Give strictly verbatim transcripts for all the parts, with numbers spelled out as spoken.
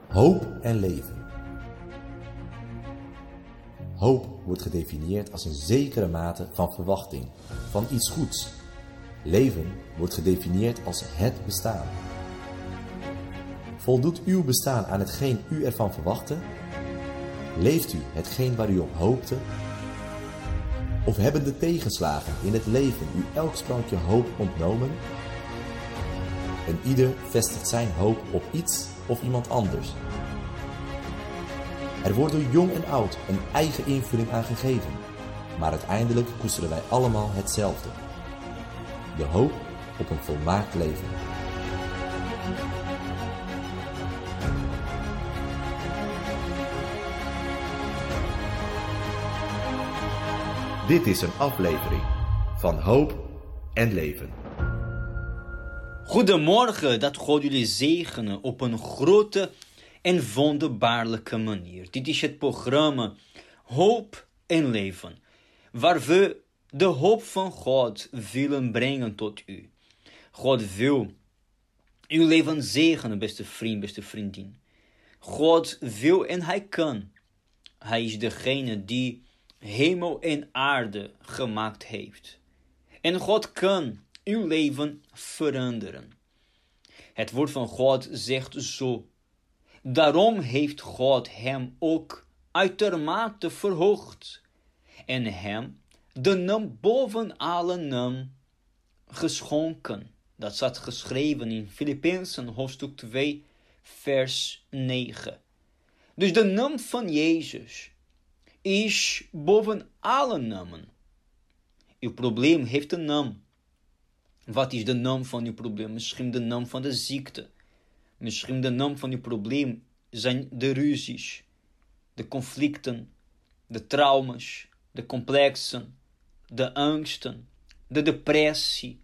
Hoop en leven. Hoop wordt gedefinieerd als een zekere mate van verwachting, van iets goeds. Leven wordt gedefinieerd als het bestaan. Voldoet uw bestaan aan hetgeen u ervan verwachtte? Leeft u hetgeen waar u op hoopte? Of hebben de tegenslagen in het leven u elk sprankje hoop ontnomen? En ieder vestigt zijn hoop op iets of iemand anders. Er wordt door jong en oud een eigen invulling aan gegeven, maar uiteindelijk koesteren wij allemaal hetzelfde. De hoop op een volmaakt leven. Dit is een aflevering van Hoop en Leven. Goedemorgen, dat God jullie zegenen op een grote en wonderbaarlijke manier. Dit is het programma Hoop en Leven, waar we de hoop van God willen brengen tot u. God wil uw leven zegenen, beste vriend, beste vriendin. God wil en hij kan. Hij is degene die hemel en aarde gemaakt heeft. En God kan uw leven veranderen. Het woord van God zegt zo. Daarom heeft God hem ook uitermate verhoogd en hem de naam boven alle naam geschonken. Dat staat geschreven in Filippenzen hoofdstuk twee vers negen. Dus de naam van Jezus is boven alle namen. Uw probleem heeft een naam. Wat is de naam van uw probleem? Misschien de naam van de ziekte. Misschien de naam van uw probleem zijn de ruzies, de conflicten, de trauma's, de complexen, de angsten, de depressie.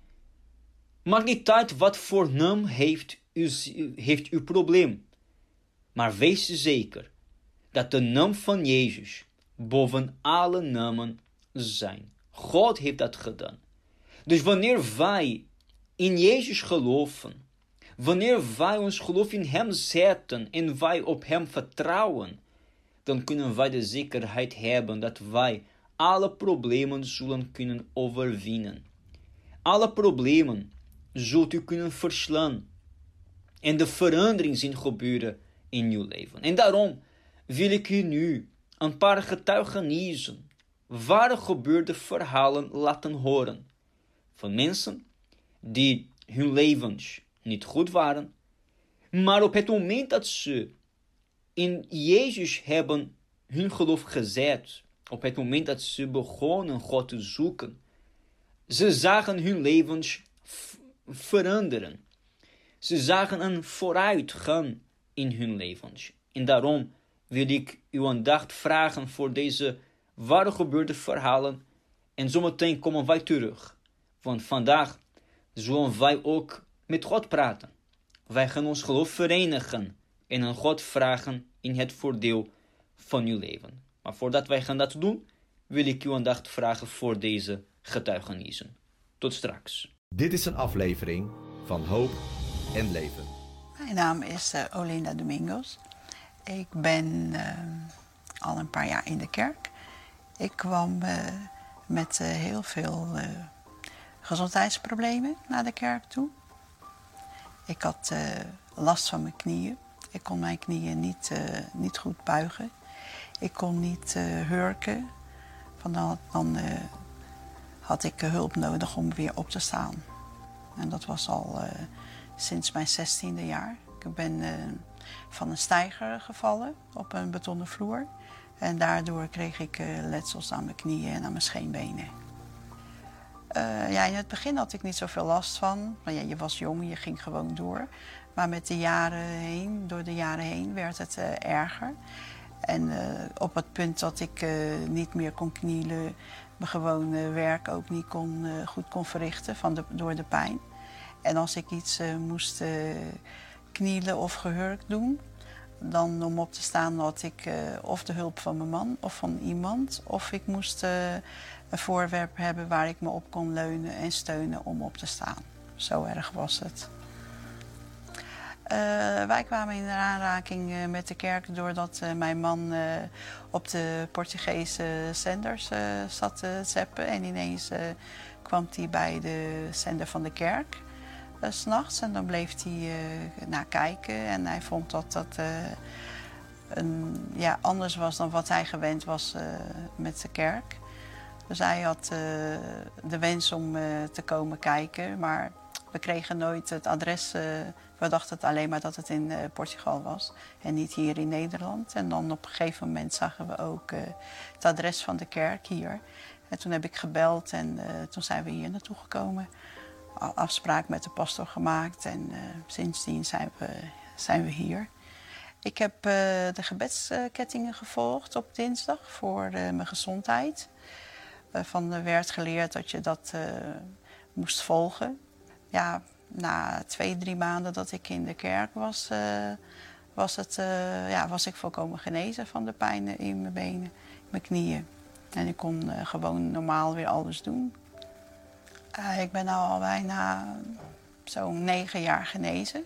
Maakt niet uit wat voor naam heeft, u, heeft uw probleem. Maar wees zeker dat de naam van Jezus boven alle namen zijn. God heeft dat gedaan. Dus wanneer wij in Jezus geloven, wanneer wij ons geloof in hem zetten en wij op hem vertrouwen, dan kunnen wij de zekerheid hebben dat wij alle problemen zullen kunnen overwinnen. Alle problemen zult u kunnen verslaan en de verandering zien gebeuren in uw leven. En daarom wil ik u nu een paar getuigenissen, ware gebeurde verhalen laten horen. Van mensen die hun levens niet goed waren, maar op het moment dat ze in Jezus hebben hun geloof gezet, op het moment dat ze begonnen God te zoeken, ze zagen hun levens f- veranderen. Ze zagen een vooruitgang in hun levens. En daarom wil ik uw aandacht vragen voor deze ware gebeurde verhalen. En zometeen komen wij terug. Want vandaag zullen wij ook met God praten. Wij gaan ons geloof verenigen en aan God vragen in het voordeel van uw leven. Maar voordat wij gaan dat doen, wil ik uw aandacht vragen voor deze getuigenissen. Tot straks. Dit is een aflevering van Hoop en Leven. Mijn naam is uh, Olinda Domingos. Ik ben uh, al een paar jaar in de kerk. Ik kwam uh, met uh, heel veel uh, gezondheidsproblemen naar de kerk toe. Ik had uh, last van mijn knieën. Ik kon mijn knieën niet, uh, niet goed buigen. Ik kon niet uh, hurken. Van dan dan uh, had ik uh, hulp nodig om weer op te staan. En dat was al uh, sinds mijn zestiende jaar. Ik ben uh, van een steiger gevallen op een betonnen vloer. En daardoor kreeg ik uh, letsels aan mijn knieën en aan mijn scheenbenen. Uh, ja, in het begin had ik niet zoveel last van. Maar ja, je was jong, je ging gewoon door. Maar met de jaren heen, door de jaren heen, werd het uh, erger. En uh, op het punt dat ik uh, niet meer kon knielen, mijn gewone werk ook niet kon, uh, goed kon verrichten van de, door de pijn. En als ik iets uh, moest uh, knielen of gehurkt doen, dan om op te staan had ik uh, of de hulp van mijn man of van iemand. Of ik moest uh, een voorwerp hebben waar ik me op kon leunen en steunen om op te staan. Zo erg was het. Uh, wij kwamen in aanraking uh, met de kerk doordat uh, mijn man uh, op de Portugese zenders uh, zat te zappen. En ineens uh, kwam hij bij de zender van de kerk uh, 's nachts. En dan bleef hij uh, naar kijken. En hij vond dat dat uh, een, ja, anders was dan wat hij gewend was uh, met de kerk. Dus hij had uh, de wens om uh, te komen kijken. Maar we kregen nooit het adres. Uh, we dachten het alleen maar dat het in uh, Portugal was en niet hier in Nederland. En dan op een gegeven moment zagen we ook uh, het adres van de kerk hier. En toen heb ik gebeld en uh, toen zijn we hier naartoe gekomen. Afspraak met de pastor gemaakt en uh, sindsdien zijn we, zijn we hier. Ik heb uh, de gebedskettingen gevolgd op dinsdag voor uh, mijn gezondheid. Uh, van er werd geleerd dat je dat uh, moest volgen. Ja, na twee, drie maanden dat ik in de kerk was, uh, was, het, uh, ja, was ik volkomen genezen van de pijn in mijn benen, mijn knieën. En ik kon uh, gewoon normaal weer alles doen. Uh, ik ben nu al bijna zo'n negen jaar genezen.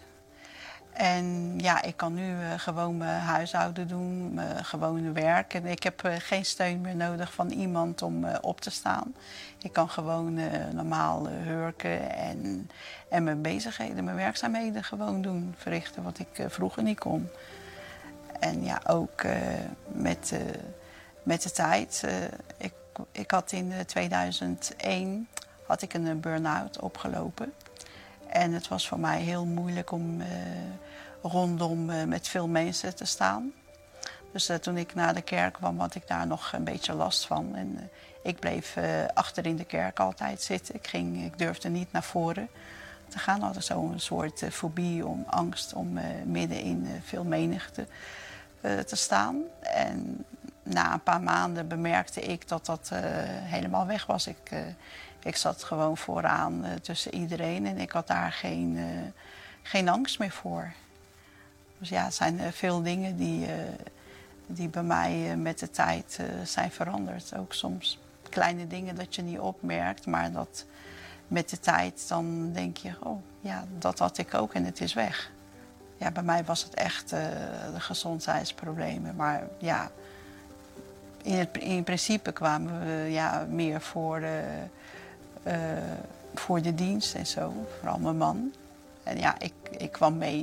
En ja, ik kan nu uh, gewoon mijn huishouden doen, mijn gewone werk. En ik heb uh, geen steun meer nodig van iemand om uh, op te staan. Ik kan gewoon uh, normaal uh, hurken en, en mijn bezigheden, mijn werkzaamheden gewoon doen. Verrichten wat ik uh, vroeger niet kon. En ja, ook uh, met, uh, met de tijd. Uh, ik, ik had in uh, tweeduizend één had ik een burn-out opgelopen. En het was voor mij heel moeilijk om uh, rondom uh, met veel mensen te staan. Dus uh, toen ik naar de kerk kwam, had ik daar nog een beetje last van. En uh, ik bleef uh, achter in de kerk altijd zitten. Ik, ging, ik durfde niet naar voren te gaan. Ik had zo'n soort uh, fobie, om angst om uh, midden in uh, veel menigte uh, te staan. En na een paar maanden bemerkte ik dat dat uh, helemaal weg was. Ik, uh, ik zat gewoon vooraan uh, tussen iedereen en ik had daar geen, uh, geen angst meer voor. Dus ja, het zijn uh, veel dingen die, uh, die bij mij uh, met de tijd uh, zijn veranderd. Ook soms kleine dingen dat je niet opmerkt, maar dat met de tijd dan denk je, oh ja, dat had ik ook en het is weg. Ja, bij mij was het echt uh, de gezondheidsproblemen, maar ja, in, het, in principe kwamen we ja, meer voor, uh, uh, voor de dienst en zo, vooral mijn man. En ja, ik, ik kwam mee.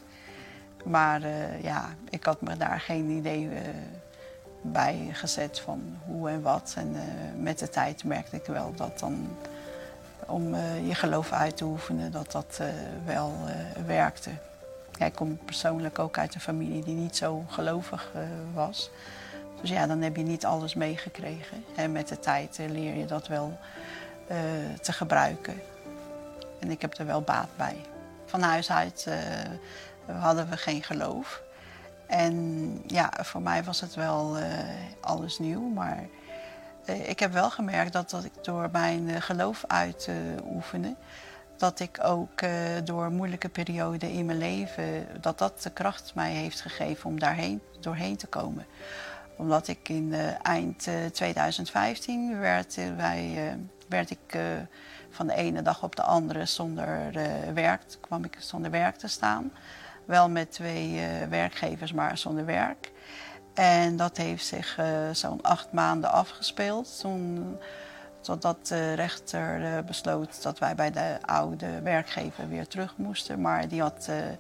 Maar uh, ja, ik had me daar geen idee uh, bij gezet van hoe en wat. En uh, met de tijd merkte ik wel dat dan, om uh, je geloof uit te oefenen, dat dat uh, wel uh, werkte. Ja, ik kom persoonlijk ook uit een familie die niet zo gelovig uh, was. Dus ja, dan heb je niet alles meegekregen. En met de tijd uh, leer je dat wel uh, te gebruiken. En ik heb er wel baat bij. Van huis uit uh, hadden we geen geloof. En ja, voor mij was het wel uh, alles nieuw. Maar uh, ik heb wel gemerkt dat, dat ik door mijn uh, geloof uit te uh, oefenen, dat ik ook uh, door moeilijke perioden in mijn leven, dat dat de kracht mij heeft gegeven om daarheen, doorheen te komen. Omdat ik in uh, eind uh, tweeduizend vijftien werd, uh, wij, uh, werd ik uh, van de ene dag op de andere zonder uh, werk, kwam ik zonder werk te staan. Wel met twee uh, werkgevers, maar zonder werk. En dat heeft zich uh, zo'n acht maanden afgespeeld. Toen, totdat de rechter uh, besloot dat wij bij de oude werkgever weer terug moesten. Maar die had uh,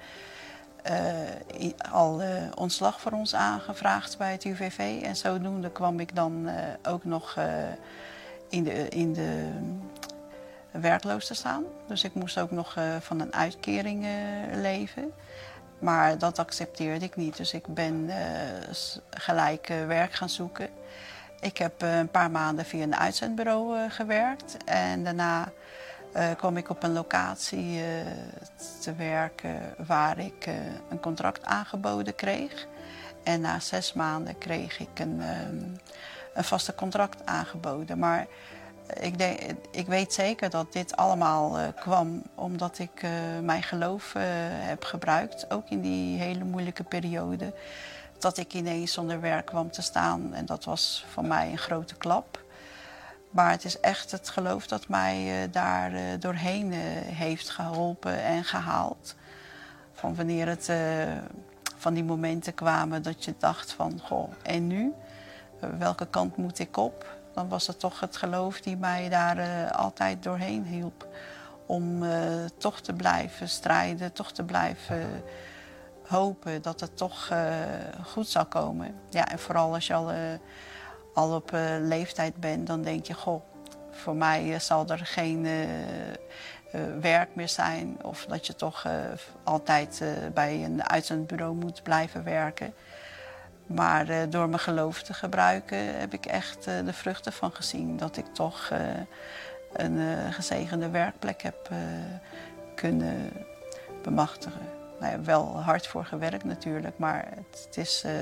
uh, al uh, ontslag voor ons aangevraagd bij het U V V. En zodoende kwam ik dan uh, ook nog uh, in de, in de werkloos te staan. Dus ik moest ook nog uh, van een uitkering uh, leven. Maar dat accepteerde ik niet. Dus ik ben uh, gelijk uh, werk gaan zoeken. Ik heb uh, een paar maanden via een uitzendbureau uh, gewerkt. En daarna uh, kwam ik op een locatie uh, te werken waar ik uh, een contract aangeboden kreeg. En na zes maanden kreeg ik een, um, een vaste contract aangeboden. Maar ik, denk, ik weet zeker dat dit allemaal uh, kwam omdat ik uh, mijn geloof uh, heb gebruikt. Ook in die hele moeilijke periode. Dat ik ineens zonder werk kwam te staan. En dat was voor mij een grote klap. Maar het is echt het geloof dat mij uh, daar uh, doorheen uh, heeft geholpen en gehaald. Van wanneer het, uh, van die momenten kwamen dat je dacht van, goh, en nu? Uh, welke kant moet ik op? Dan was het toch het geloof die mij daar uh, altijd doorheen hielp. Om uh, toch te blijven strijden, toch te blijven hopen dat het toch uh, goed zal komen. Ja, en vooral als je al, uh, al op uh, leeftijd bent, dan denk je, goh, voor mij uh, zal er geen uh, uh, werk meer zijn. Of dat je toch uh, altijd uh, bij een uitzendbureau moet blijven werken. Maar uh, door mijn geloof te gebruiken heb ik echt uh, de vruchten van gezien. Dat ik toch uh, een uh, gezegende werkplek heb uh, kunnen bemachtigen. Nou ja, wel hard voor gewerkt natuurlijk, maar het, het is, uh,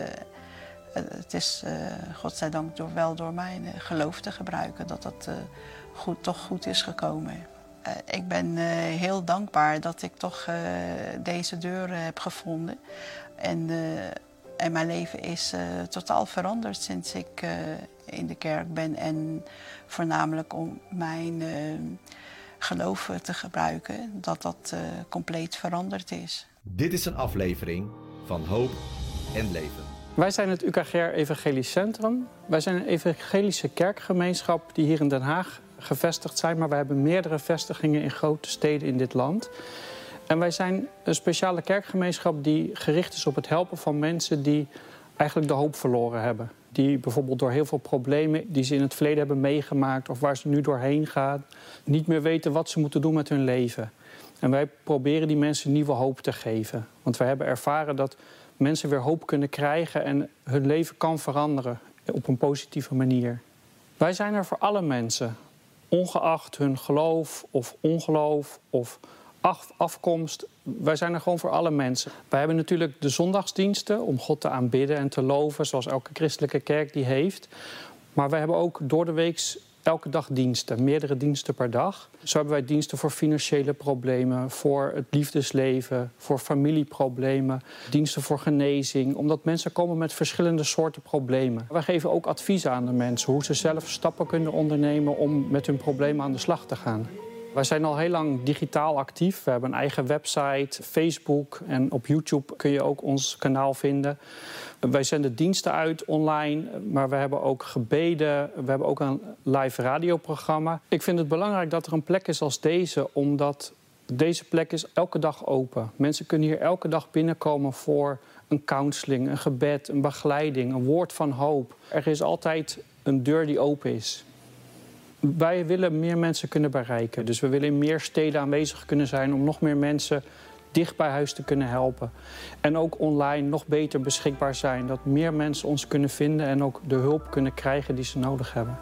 het is uh, godzijdank door, wel door mijn uh, geloof te gebruiken dat dat uh, goed, toch goed is gekomen. Uh, ik ben uh, heel dankbaar dat ik toch uh, deze deur uh, heb gevonden. En, uh, en mijn leven is uh, totaal veranderd sinds ik uh, in de kerk ben. En voornamelijk om mijn uh, geloof te gebruiken, dat dat uh, compleet veranderd is. Dit is een aflevering van Hoop en Leven. Wij zijn het U K G R Evangelisch Centrum. Wij zijn een evangelische kerkgemeenschap die hier in Den Haag gevestigd zijn. Maar wij hebben meerdere vestigingen in grote steden in dit land. En wij zijn een speciale kerkgemeenschap die gericht is op het helpen van mensen die eigenlijk de hoop verloren hebben. Die bijvoorbeeld door heel veel problemen die ze in het verleden hebben meegemaakt of waar ze nu doorheen gaan, niet meer weten wat ze moeten doen met hun leven. En wij proberen die mensen nieuwe hoop te geven. Want wij hebben ervaren dat mensen weer hoop kunnen krijgen en hun leven kan veranderen op een positieve manier. Wij zijn er voor alle mensen, ongeacht hun geloof of ongeloof of afkomst. Wij zijn er gewoon voor alle mensen. Wij hebben natuurlijk de zondagsdiensten om God te aanbidden en te loven, zoals elke christelijke kerk die heeft. Maar wij hebben ook door de week elke dag diensten, meerdere diensten per dag. Zo hebben wij diensten voor financiële problemen, voor het liefdesleven, voor familieproblemen, diensten voor genezing, omdat mensen komen met verschillende soorten problemen. Wij geven ook adviezen aan de mensen, hoe ze zelf stappen kunnen ondernemen om met hun problemen aan de slag te gaan. Wij zijn al heel lang digitaal actief. We hebben een eigen website, Facebook en op YouTube kun je ook ons kanaal vinden. Wij zenden diensten uit online, maar we hebben ook gebeden. We hebben ook een live radioprogramma. Ik vind het belangrijk dat er een plek is als deze, omdat deze plek is elke dag open. Mensen kunnen hier elke dag binnenkomen voor een counseling, een gebed, een begeleiding, een woord van hoop. Er is altijd een deur die open is. Wij willen meer mensen kunnen bereiken. Dus we willen in meer steden aanwezig kunnen zijn om nog meer mensen dicht bij huis te kunnen helpen. En ook online nog beter beschikbaar zijn. Dat meer mensen ons kunnen vinden en ook de hulp kunnen krijgen die ze nodig hebben.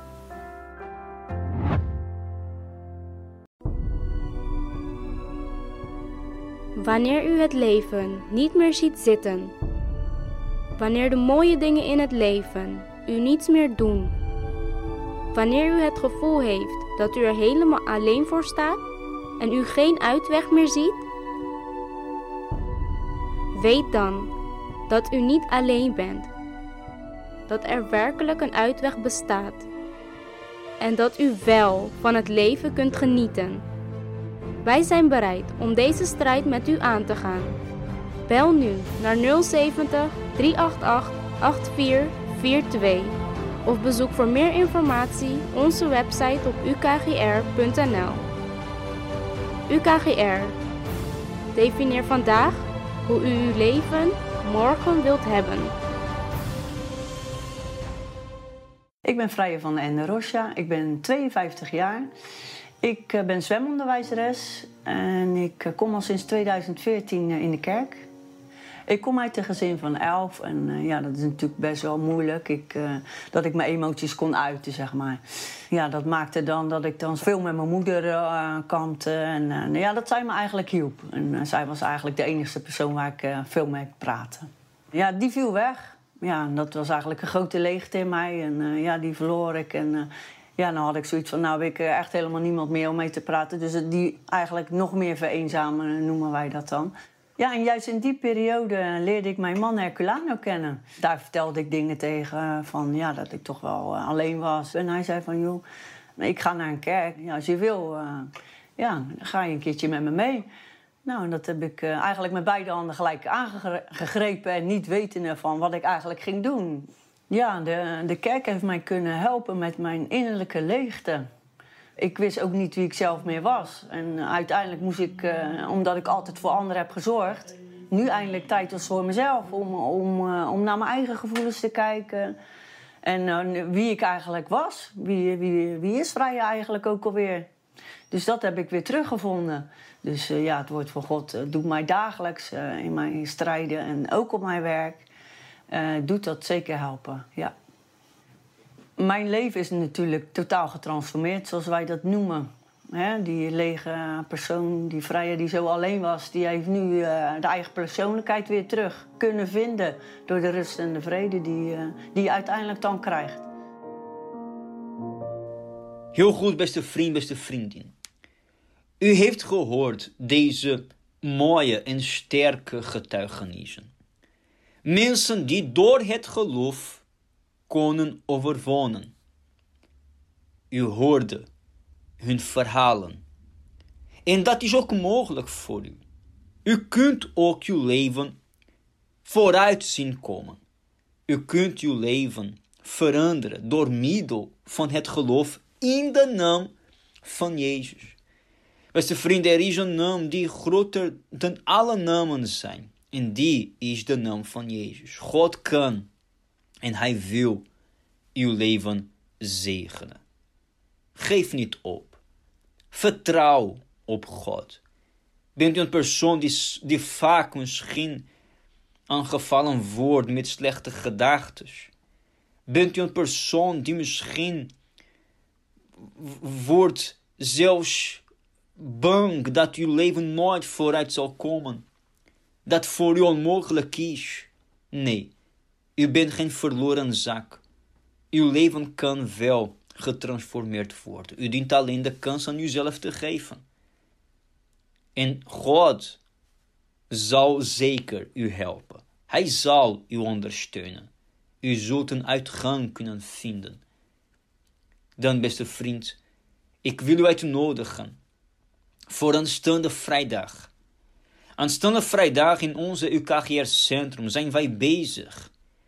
Wanneer u het leven niet meer ziet zitten. Wanneer de mooie dingen in het leven u niets meer doen. Wanneer u het gevoel heeft dat u er helemaal alleen voor staat en u geen uitweg meer ziet, weet dan dat u niet alleen bent. Dat er werkelijk een uitweg bestaat. En dat u wel van het leven kunt genieten. Wij zijn bereid om deze strijd met u aan te gaan. Bel nu naar nul zeventig, drie acht acht, acht vier vier twee. Of bezoek voor meer informatie onze website op u k g r punt n l. U K G R. Definieer vandaag hoe u uw leven morgen wilt hebben. Ik ben Freya van Ende Rocha. Ik ben tweeënvijftig jaar. Ik uh, ben zwemonderwijzeres en ik uh, kom al sinds tweeduizend veertien uh, in de kerk. Ik kom uit een gezin van elf en uh, ja, dat is natuurlijk best wel moeilijk. Ik, uh, dat ik mijn emoties kon uiten, zeg maar. Ja, dat maakte dan dat ik dan veel met mijn moeder uh, kampte. En uh, nou ja, dat zij me eigenlijk hielp. En uh, zij was eigenlijk de enige persoon waar ik uh, veel mee praatte. Ja, die viel weg. Ja, dat was eigenlijk een grote leegte in mij. En uh, ja, die verloor ik. En uh, ja, dan had ik zoiets van, nou heb ik echt helemaal niemand meer om mee te praten. Dus die eigenlijk nog meer vereenzamen, noemen wij dat dan. Ja, en juist in die periode leerde ik mijn man Herculano kennen. Daar vertelde ik dingen tegen van, ja, dat ik toch wel uh, alleen was. En hij zei van, joh, ik ga naar een kerk. Ja, als je wil, uh, ja, dan ga je een keertje met me mee. Nou, dat heb ik uh, eigenlijk met beide handen gelijk aangegrepen en niet wetende van wat ik eigenlijk ging doen. Ja, de, de kerk heeft mij kunnen helpen met mijn innerlijke leegte. Ik wist ook niet wie ik zelf meer was. En uh, uiteindelijk moest ik, uh, omdat ik altijd voor anderen heb gezorgd, nu eindelijk tijd was voor mezelf. Om, om, uh, om naar mijn eigen gevoelens te kijken. En uh, wie ik eigenlijk was. Wie, wie, wie is Vrije eigenlijk ook alweer? Dus dat heb ik weer teruggevonden. Dus uh, ja, het woord van God uh, doet mij dagelijks uh, in mijn strijden en ook op mijn werk. Uh, doet dat zeker helpen, ja. Mijn leven is natuurlijk totaal getransformeerd, zoals wij dat noemen. He, die lege persoon, die Vrije die zo alleen was, die heeft nu uh, de eigen persoonlijkheid weer terug kunnen vinden. Door de rust en de vrede die, uh, die je uiteindelijk dan krijgt. Heel goed, beste vriend, beste vriendin. U heeft gehoord deze mooie en sterke getuigenissen. Mensen die door het geloof konden overwonnen. U hoorde hun verhalen. En dat is ook mogelijk voor u. U kunt ook uw leven vooruit zien komen. U kunt uw leven veranderen door middel van het geloof in de naam van Jezus. Beste vrienden, er is een naam die groter dan alle namen zijn. En die is de naam van Jezus. God kan en Hij wil uw leven zegenen. Geef niet op. Vertrouw op God. Bent u een persoon die, die vaak misschien aangevallen wordt met slechte gedachten? Bent u een persoon die misschien wordt zelfs bang dat uw leven nooit vooruit zal komen? Dat voor u onmogelijk is? Nee, u bent geen verloren zak. Uw leven kan wel getransformeerd worden. U dient alleen de kans aan uzelf te geven. En God zal zeker u helpen. Hij zal u ondersteunen. U zult een uitgang kunnen vinden. Dan, beste vriend, ik wil u uitnodigen voor aanstaande vrijdag. Aanstaande vrijdag in onze U K G R-centrum zijn wij bezig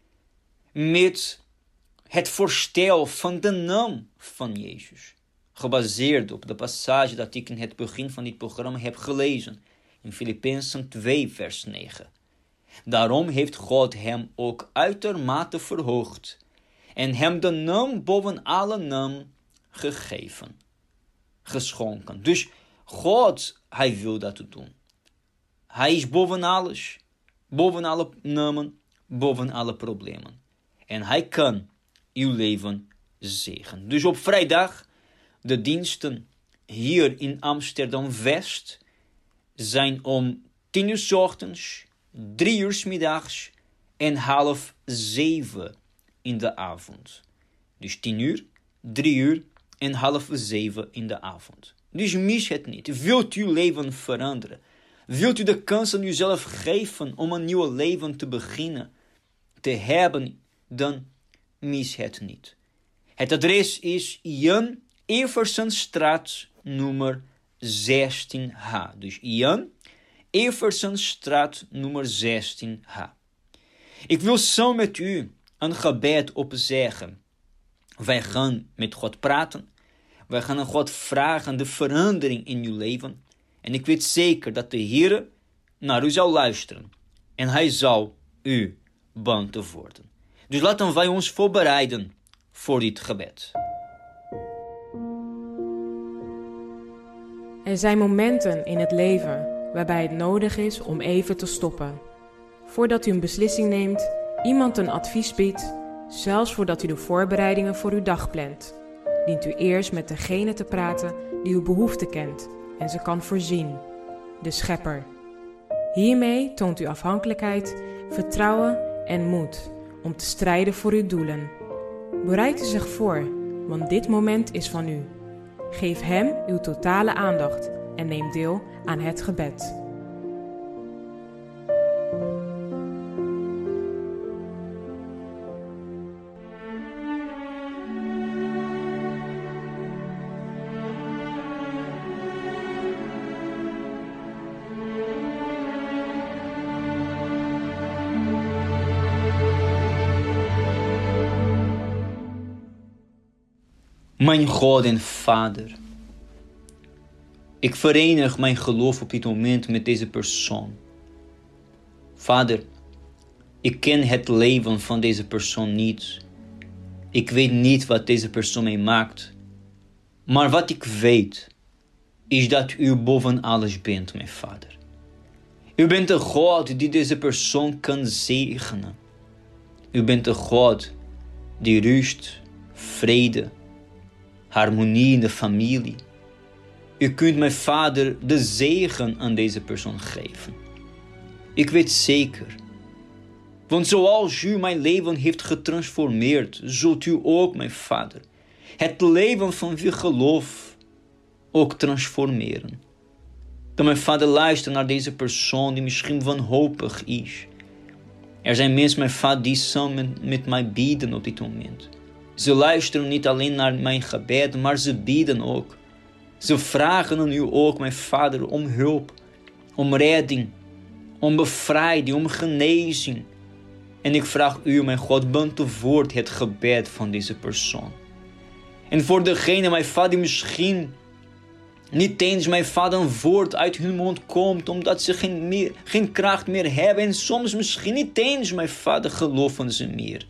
met het voorstel van de naam van Jezus. Gebaseerd op de passage dat ik in het begin van dit programma heb gelezen. In Filippenzen twee vers negen. Daarom heeft God hem ook uitermate verhoogd. En hem de naam boven alle naam gegeven. Geschonken. Dus God, Hij wil dat doen. Hij is boven alles. Boven alle namen. Boven alle problemen. En Hij kan uw leven zegenen. Dus op vrijdag, de diensten hier in Amsterdam-West zijn om tien uur 's ochtends, drie uur 's middags en half zeven in de avond. Dus tien uur, drie uur en half zeven in de avond. Dus mis het niet. Wilt u leven veranderen? Wilt u de kans aan uzelf geven om een nieuw leven te beginnen, te hebben, dan mis het niet. Het adres is Jan Eversenstraat nummer zestien H. Dus Jan Eversenstraat nummer zestien H. Ik wil samen met u een gebed opzeggen. Wij gaan met God praten. Wij gaan aan God vragen de verandering in uw leven. En ik weet zeker dat de Heer naar u zal luisteren. En Hij zal u beantwoorden. Dus laten wij ons voorbereiden voor dit gebed. Er zijn momenten in het leven waarbij het nodig is om even te stoppen. Voordat u een beslissing neemt, iemand een advies biedt, zelfs voordat u de voorbereidingen voor uw dag plant, dient u eerst met degene te praten die uw behoefte kent en ze kan voorzien, de Schepper. Hiermee toont u afhankelijkheid, vertrouwen en moed om te strijden voor uw doelen. Bereid u zich voor, want dit moment is van u. Geef Hem uw totale aandacht en neem deel aan het gebed. Mijn God en Vader, ik verenig mijn geloof op dit moment met deze persoon. Vader, ik ken het leven van deze persoon niet. Ik weet niet wat deze persoon meemaakt. Maar wat ik weet, is dat u boven alles bent, mijn Vader. U bent de God die deze persoon kan zegenen. U bent de God die rust, vrede, harmonie in de familie. U kunt, mijn Vader, de zegen aan deze persoon geven. Ik weet zeker, want zoals u mijn leven heeft getransformeerd, zult u ook, mijn Vader, het leven van wie geloof ook transformeren. Dan, mijn Vader, luister naar deze persoon die misschien wanhopig is. Er zijn mensen, mijn Vader, die samen met mij bidden op dit moment. Ze luisteren niet alleen naar mijn gebed, maar ze bidden ook. Ze vragen aan u ook, mijn Vader, om hulp, om redding, om bevrijding, om genezing. En ik vraag u, mijn God, beantwoord het gebed van deze persoon. En voor degene, mijn Vader, die misschien niet eens, mijn Vader, een woord uit hun mond komt, omdat ze geen, meer, geen kracht meer hebben. En soms misschien niet eens, mijn Vader, geloven ze meer.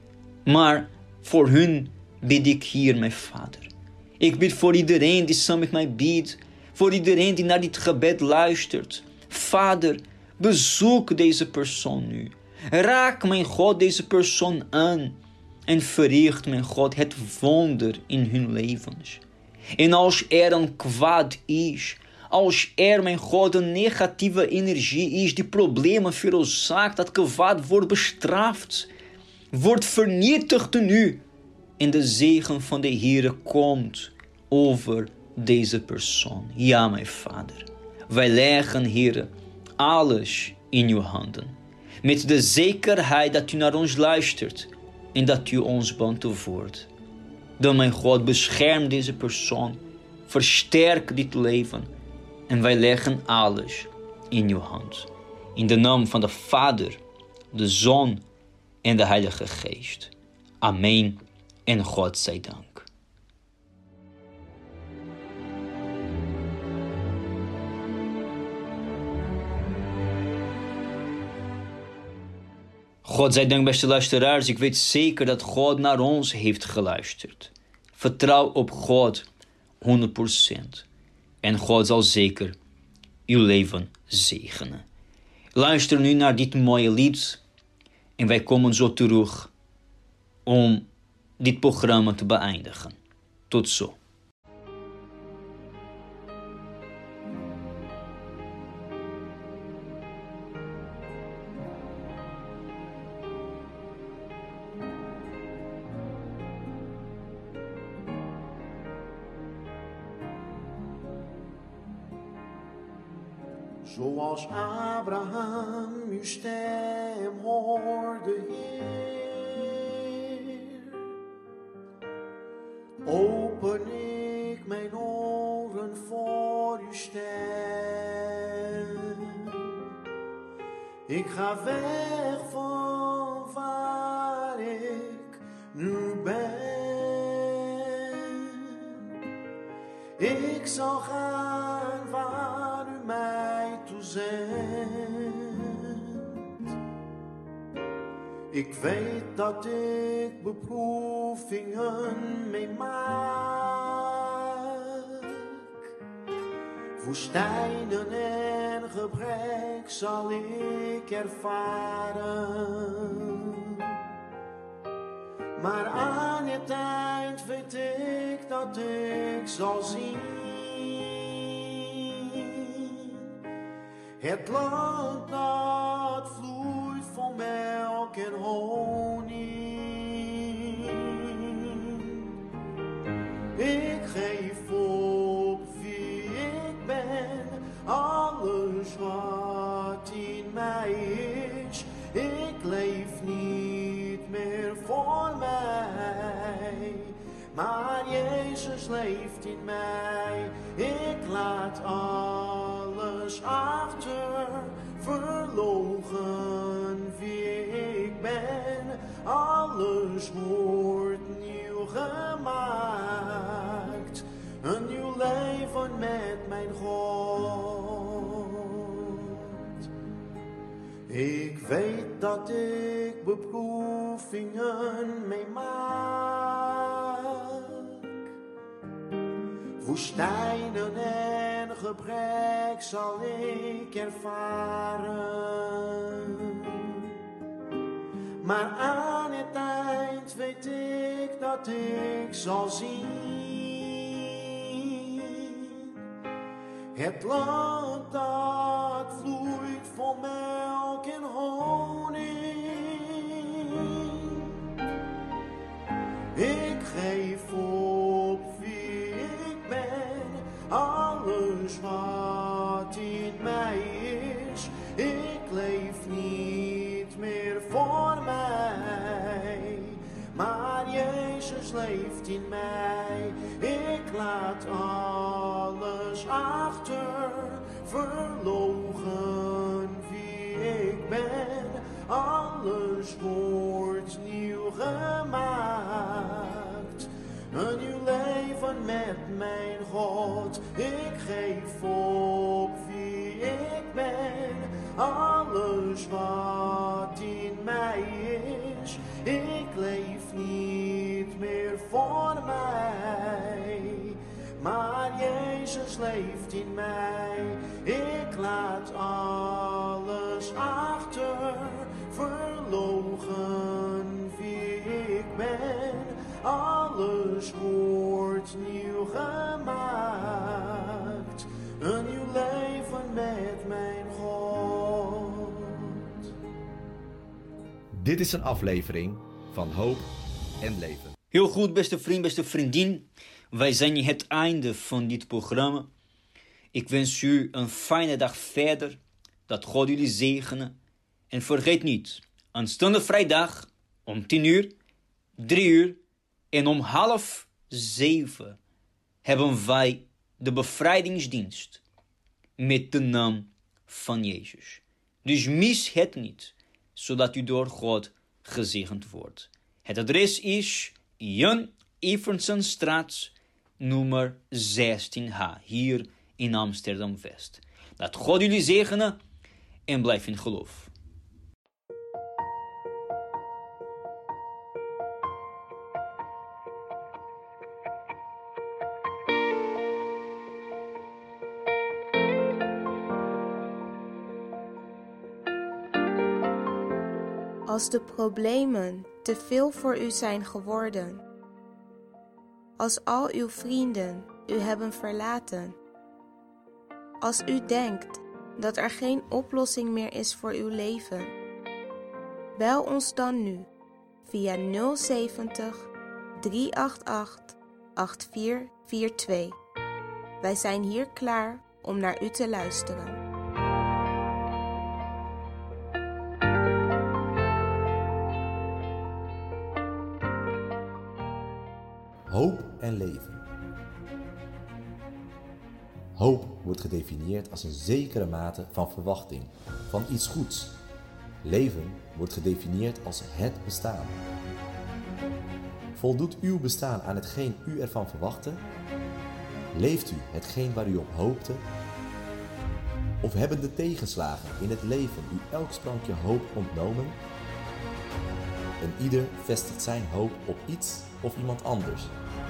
Maar voor hun bid ik hier, mijn Vader. Ik bid voor iedereen die samen met mij bidt. Voor iedereen die naar dit gebed luistert. Vader, bezoek deze persoon nu. Raak, mijn God, deze persoon aan. En verricht, mijn God, het wonder in hun levens. En als er een kwaad is, als er, mijn God, een negatieve energie is die problemen veroorzaakt, dat kwaad wordt bestraft, wordt vernietigd nu. En de zegen van de Heere komt over deze persoon. Ja, mijn Vader. Wij leggen, Heere, alles in uw handen. Met de zekerheid dat u naar ons luistert en dat u ons beantwoordt. Dan, mijn God, bescherm deze persoon. Versterk dit leven. En wij leggen alles in uw hand. In de naam van de Vader, de Zoon en de Heilige Geest. Amen en God zij dank. God zij dank, beste luisteraars. Ik weet zeker dat God naar ons heeft geluisterd. Vertrouw op God honderd procent. En God zal zeker uw leven zegenen. Luister nu naar dit mooie lied. En wij komen zo terug om dit programma te beëindigen. Tot zo. Zoals Abraham uw stem hoorde, Heer, open ik mijn oren voor uw stem. Ik ga weg van waar ik nu ben. Ik zal gaan waar u mij toe zendt. Ik weet dat ik beproevingen meemaak. Woestijnen en gebrek zal ik ervaren. Maar aan het eind weet ik dat ik zal zien het land dat vloeit vol melk en honing. Ik geef op wie ik ben, alles wat in mij is. Ik leef niet meer voor mij, maar Jezus leeft in mij. Ik laat alles achter, verloochen wie ik ben. Alles wordt nieuw gemaakt. leven met mijn God. Ik weet dat ik beproevingen meemaak, woestijnen en gebrek zal ik ervaren. Maar aan het eind weet ik dat ik zal zien het land dat vloeit vol melk en honing. Ik geef op wie ik ben, alles wat in mij is. Ik leef niet meer voor mij, maar Jezus leeft in mij. Ik laat alles achter, verloochen wie ik ben. Alles wordt nieuw gemaakt, een nieuw leven met mijn God. Ik geef op wie ik ben, alles wat in mij is. Ik leef niet meer voor mij, maar Jezus leeft in mij. Ik laat alles achter, verloochen wie ik ben. Alles wordt nieuw gemaakt, een nieuw leven met mijn God. Dit is een aflevering van Hoop en Leven. Heel goed, beste vriend, beste vriendin. Wij zijn in het einde van dit programma. Ik wens u een fijne dag verder. Dat God jullie zegenen. En vergeet niet, aanstaande vrijdag om tien uur, drie uur en om half zeven hebben wij de bevrijdingsdienst met de naam van Jezus. Dus mis het niet, zodat u door God gezegend wordt. Het adres is Jan Eversenstraat nummer zestien H, hier in Amsterdam-West. Laat God jullie zegenen en blijf in geloof. Als de problemen te veel voor u zijn geworden, als al uw vrienden u hebben verlaten, als u denkt dat er geen oplossing meer is voor uw leven, bel ons dan nu via nul zeventig, drie acht acht, acht vier vier twee. Wij zijn hier klaar om naar u te luisteren. Hoop en leven. Hoop wordt gedefinieerd als een zekere mate van verwachting, van iets goeds. Leven wordt gedefinieerd als het bestaan. Voldoet uw bestaan aan hetgeen u ervan verwachtte? Leeft u hetgeen waar u op hoopte? Of hebben de tegenslagen in het leven u elk sprankje hoop ontnomen? En ieder vestigt zijn hoop op iets of iemand anders.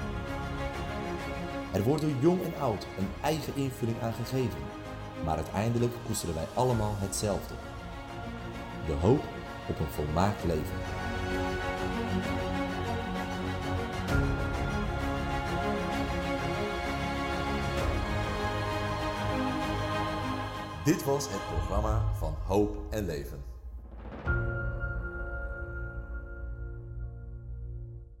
Er wordt door jong en oud een eigen invulling aan gegeven, maar uiteindelijk koesteren wij allemaal hetzelfde: de hoop op een volmaakt leven. Dit was het programma van Hoop en Leven.